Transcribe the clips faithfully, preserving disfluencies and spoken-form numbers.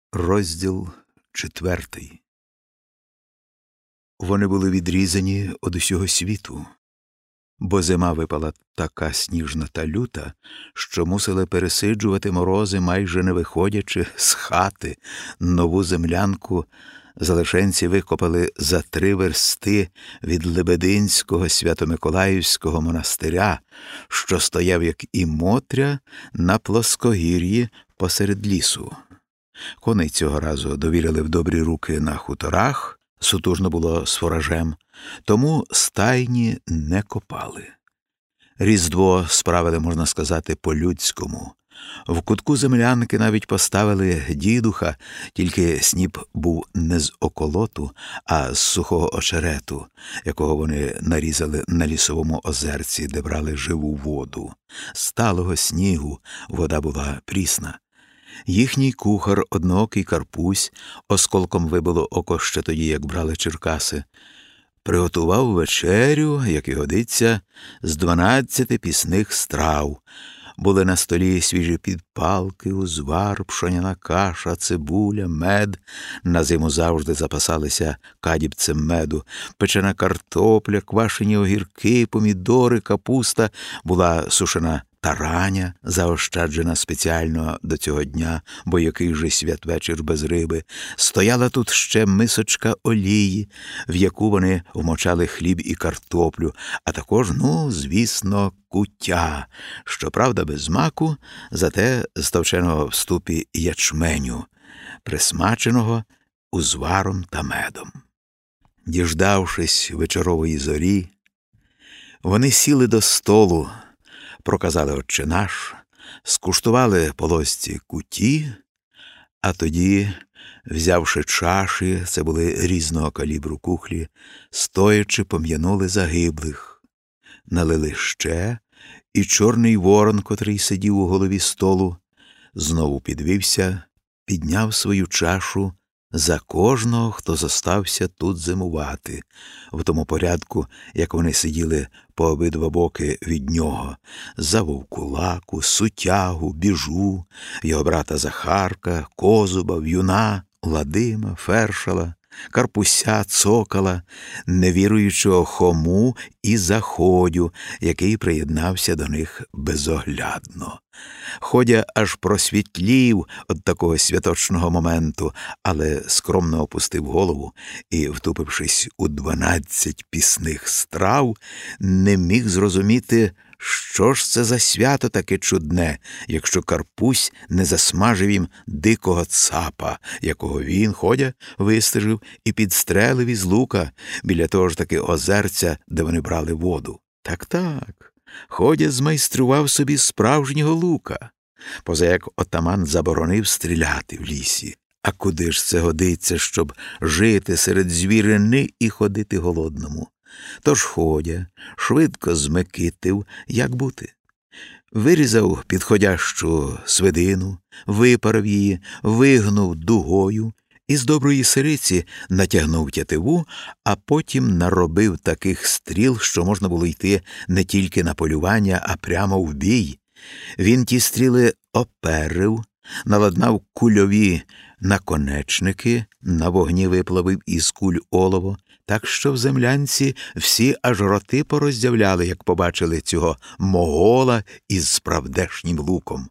Розділ четвертий. Вони були відрізані од усього світу, бо зима випала така сніжна та люта, що мусили пересиджувати морози, майже не виходячи з хати. Нову землянку залишенці викопали за три версти від Лебединського Свято-Миколаївського монастиря, що стояв, як і Мотря, на плоскогір'ї посеред лісу. Коней цього разу довірили в добрі руки на хуторах, сутужно було з фуражем, тому стайні не копали. Різдво справили, можна сказати, по-людському. В кутку землянки навіть поставили дідуха, тільки сніп був не з околоту, а з сухого очерету, якого вони нарізали на лісовому озерці, де брали живу воду. З талого снігу вода була прісна. Їхній кухар, одноокий Карпусь, осколком вибило око ще тоді, як брали Черкаси, приготував вечерю, як і годиться, з дванадцяти пісних страв. Були на столі свіжі підпалки, узвар, пшоняна каша, цибуля, мед. На зиму завжди запасалися кадібцем меду. Печена картопля, квашені огірки, помідори, капуста. Була сушена тараня, заощаджена спеціально до цього дня, бо який же святвечір без риби. Стояла тут ще мисочка олії, в яку вони вмочали хліб і картоплю, а також, ну, звісно, куття, щоправда, без маку, зате з товченого в ступі ячменю, присмаченого узваром та медом. Діждавшись вечорової зорі, вони сіли до столу, проказали «Отче наш», скуштували по ложці куті, а тоді, взявши чаші, це були різного калібру кухлі, стоячи пом'янули загиблих. Налили ще, і Чорний Ворон, котрий сидів у голові столу, знову підвівся, підняв свою чашу за кожного, хто зостався тут зимувати, в тому порядку, як вони сиділи по обидва боки від нього, за Вовкулаку, Сутягу, Біжу, його брата Захарка, Козуба, В'юна, Ладима, Фершала, Карпуся, Цокола, невіруючого Хому і Заходю, який приєднався до них безоглядно. Ходя аж просвітлів від такого святочного моменту, але скромно опустив голову і, втупившись у дванадцять пісних страв, не міг зрозуміти, що ж це за свято таке чудне, якщо Карпусь не засмажив їм дикого цапа, якого він, ходя, вистежив і підстрелив із лука біля того ж таки озерця, де вони брали воду. Так-так, ходя змайстрував собі справжнього лука, поза як отаман заборонив стріляти в лісі. А куди ж це годиться, щоб жити серед звірини і ходити голодному? Тож ходя швидко змекитив, як бути. Вирізав підходящу свидину, випарив її, вигнув дугою, із доброї сириці натягнув тятиву, а потім наробив таких стріл, що можна було йти не тільки на полювання, а прямо в бій. Він ті стріли оперив, наладнав кульові наконечники, на вогні виплавив із куль олово, так що в землянці всі аж роти пороздявляли, як побачили цього могола із справдешнім луком.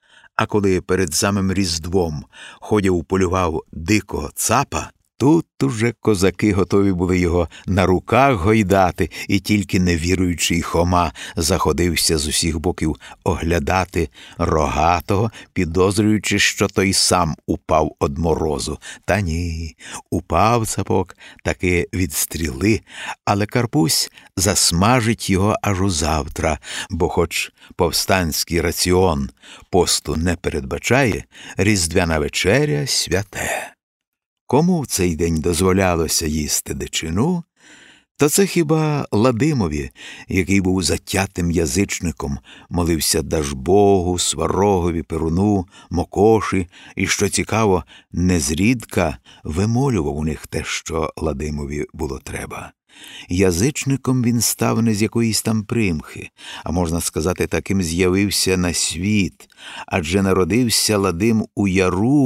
А коли перед самим Різдвом ходя уполював дикого цапа, тут уже козаки готові були його на руках гойдати, і тільки невіруючий Хома заходився з усіх боків оглядати рогатого, підозрюючи, що той сам упав од морозу. Та ні, упав цапок таки від стріли, але Карпусь засмажить його аж узавтра, бо хоч повстанський раціон посту не передбачає, різдвяна вечеря святе. Кому в цей день дозволялося їсти дичину, то це хіба Ладимові, який був затятим язичником, молився Дажбогу, Сварогові, Перуну, Мокоші, і, що цікаво, незрідка вимолював у них те, що Ладимові було треба. Язичником він став не з якоїсь там примхи, а, можна сказати, таким з'явився на світ, адже народився Ладим у яру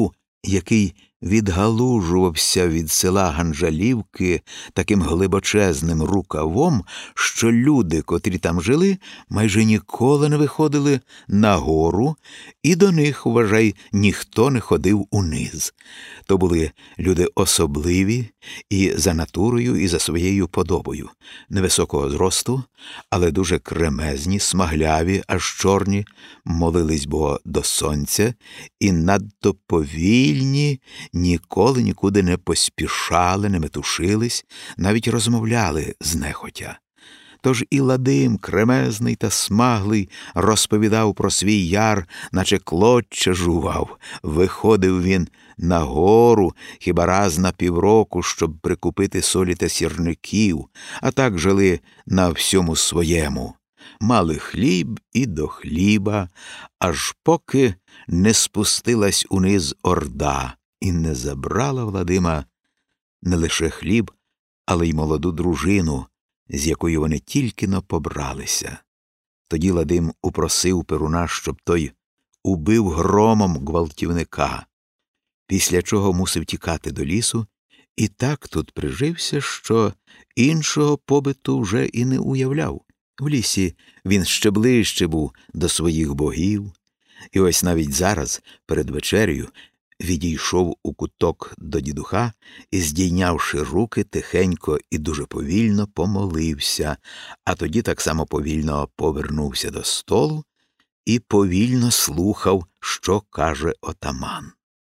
який відгалужувався від села Ганжалівки таким глибочезним рукавом, що люди, котрі там жили, майже ніколи не виходили на гору, і до них, вважай, ніхто не ходив униз. То були люди особливі і за натурою, і за своєю подобою. Невисокого зросту, але дуже кремезні, смагляві, аж чорні, молились бо до сонця, і надто повільні, ніколи нікуди не поспішали, не метушились, навіть розмовляли знехотя. Тож і Ладим, кремезний та смаглий, розповідав про свій яр, наче клоччя жував. Виходив він на гору хіба раз на півроку, щоб прикупити солі та сірників, а так жили на всьому своєму. Мали хліб і до хліба, аж поки не спустилась униз орда і не забрала Владима не лише хліб, але й молоду дружину, з якою вони тільки-но побралися. Тоді Ладим упросив Перуна, щоб той убив громом гвалтівника, після чого мусив тікати до лісу, і так тут прижився, що іншого побиту вже і не уявляв. В лісі він ще ближче був до своїх богів, і ось навіть зараз, перед вечерею, відійшов у куток до дідуха і, здійнявши руки, тихенько і дуже повільно помолився, а тоді так само повільно повернувся до столу і повільно слухав, що каже отаман.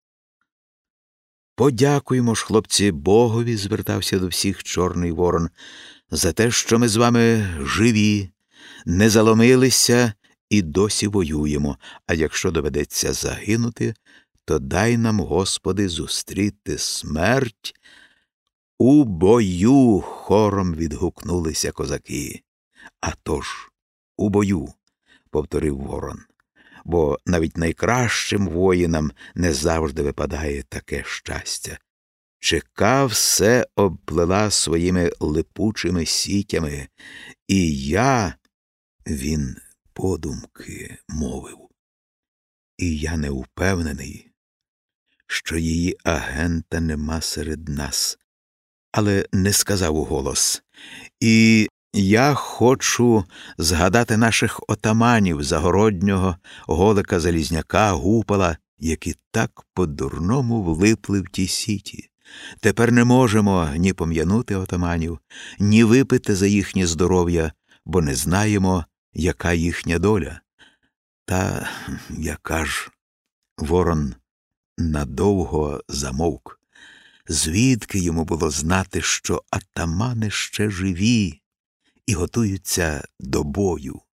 «Подякуємо ж, хлопці, Богові», – звертався до всіх Чорний Ворон, – «за те, що ми з вами живі, не заломилися і досі воюємо, а якщо доведеться загинути, то дай нам, Господи, зустріти смерть у бою», – хором відгукнулися козаки. «А тож, у бою», – повторив Ворон, – «бо навіть найкращим воїнам не завжди випадає таке щастя. Чека все обплела своїми липучими сітями, і я, він подумки мовив, і я не впевнений, що її агента нема серед нас, але не сказав уголос. І я хочу згадати наших отаманів Загороднього, Голика, Залізняка, Гупала, які так по-дурному влипли в ті сіті. Тепер не можемо ні пом'янути отаманів, ні випити за їхнє здоров'я, бо не знаємо, яка їхня доля. Та яка ж?» Ворон надовго замовк. Звідки йому було знати, що атамани ще живі і готуються до бою?